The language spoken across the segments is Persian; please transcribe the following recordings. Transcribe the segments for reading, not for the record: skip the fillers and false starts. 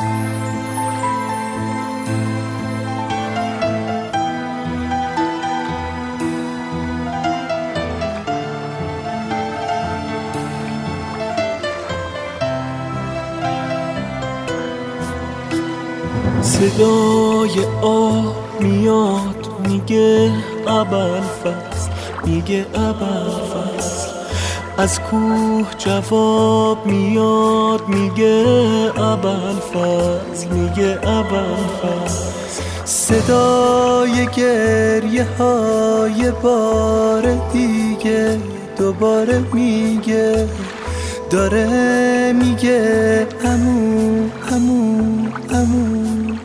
صدای آه میاد میگه ابوالفضل، میگه ابوالفضل. از کوه جواب میاد میگه ابوالفضل، میگه ابوالفضل. صدای گریه های بار دیگه دوباره میگه، داره میگه عمو عمو عمو.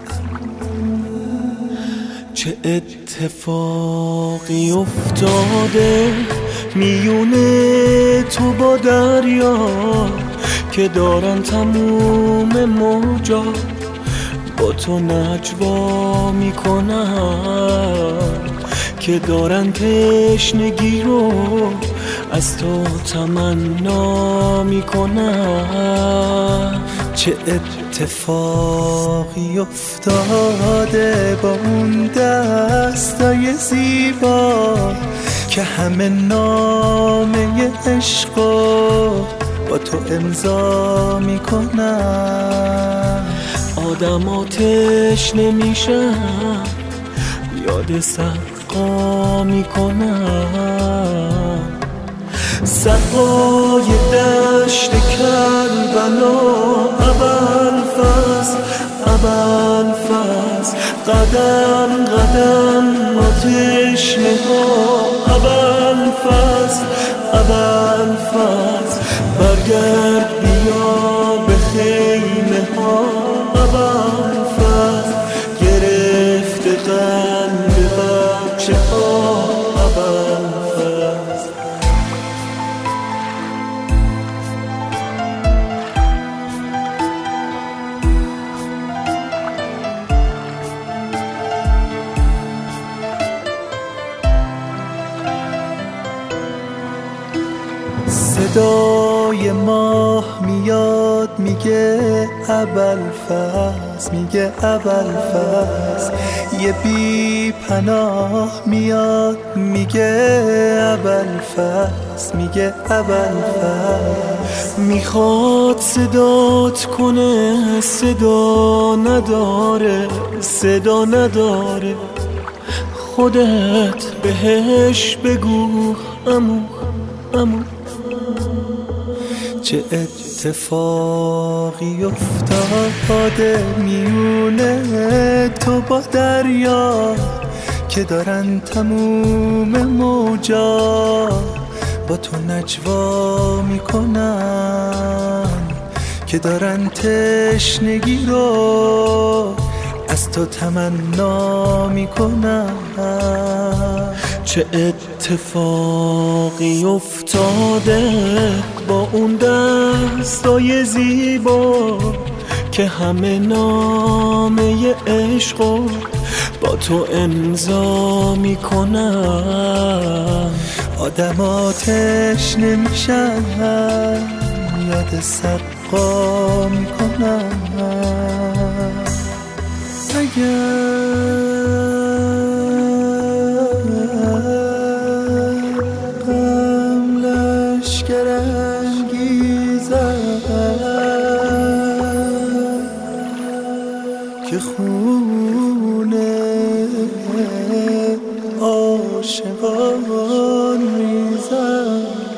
چه اتفاقی افتاده میونه تو با دریا که دارن تموم موجا با تو نجوا میکنن، که دارن تشنگی رو از تو تمنا میکنن. چه اتفاقی افتاده با اون دستای زیبا که همه نامه عشقو با تو امضا میکنن. آدم تشنه میشن، یاد سقا میکنن. سقای دشت کربلا ابوالفضل، ابوالفضل. قدم قدم تشنه ها ابوالفضل، ابوالفضل. برگرد بیا به خیمه ها ابوالفضل، گرفته قلب بچه ها ابوالفضل. صدای ماه میاد میگه ابوالفضل، میگه ابوالفضل. یه بی پناه میاد میگه ابوالفضل، میگه ابوالفضل. میخواد صدات کنه صدا نداره، صدا نداره. خودت بهش بگو عمو عمو. چه اتفاقی افتاده میونه تو با دریا که دارن تموم موجا با تو نجوا میکنن، که دارن تشنگی رو از تو تمنا میکنن. چه اتفاقی افتاده با اون دستای زیبا که همه نامه عشقو با تو امضا میکنن. آدم تشنه میشن، یاد سقا میکنن. غم لشکر انگیزد که خون عاشقان ریزد.